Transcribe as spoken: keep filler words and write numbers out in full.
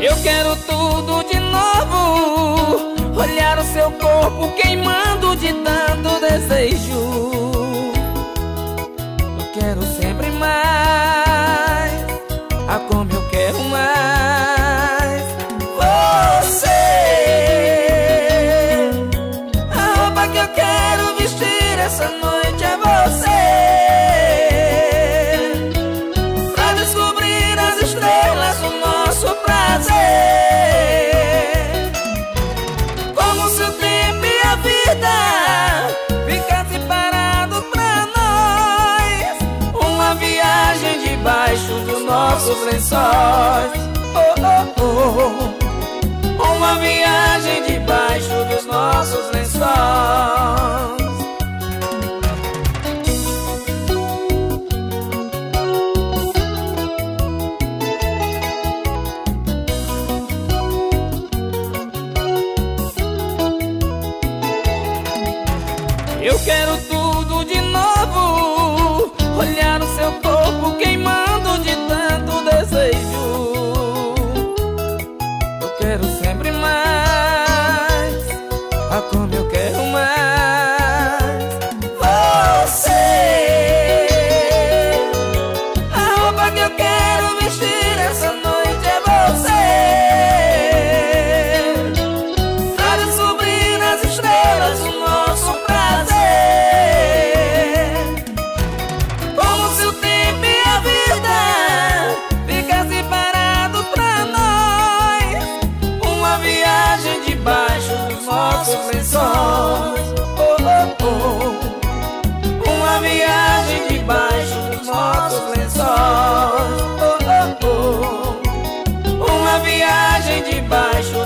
Eu quero tudo de novo, olhar o seu corpo queimando de tanto desejo. Eu quero sempre mais, ah, como eu quero mais você. A roupa que eu quero vestir essa noite é você, pra descobrir as estrelas do nosso prazer. Como se o tempo e a vida ficassem parados pra nós, uma viagem debaixo dos nossos lençóis. Oh, oh, oh. Uma viagem debaixo dos nossos lençóis. Eu quero tudo de novo, olhar o seu corpo queimando de tanto desejo. Eu quero sempre mais, ah, como eu quero mais você. A roupa que eu quero vestir essa noite é você, pra descobrir as estrelas do nosso prazer. Como se o tempo e a vida ficassem parados pra nós, uma viagem debaixo dos nossos lençóis. Oh, oh, oh. Uma viagem debaixo dos nossos lençóis. Oh, oh, oh. Uma viagem debaixo